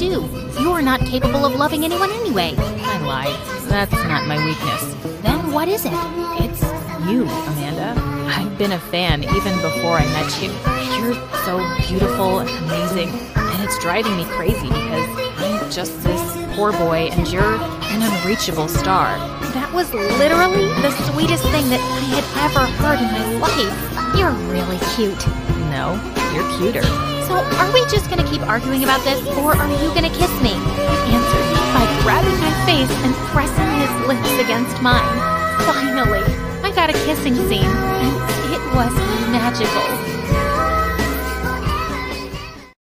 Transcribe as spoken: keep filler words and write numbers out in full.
do. You're not capable of loving anyone anyway. I lied. That's not my weakness. Then what is it? It's you, Amanda. I've been a fan even before I met you. You're so beautiful and amazing, and it's driving me crazy because I'm just this poor boy and you're an unreachable star. That was literally the sweetest thing that I had ever heard in my life. You're really cute. No, you're cuter. So are we just gonna keep arguing about this, or are you gonna kiss me? He answered by grabbing my face and pressing his lips against mine. Finally, I got a kissing scene, and it was magical.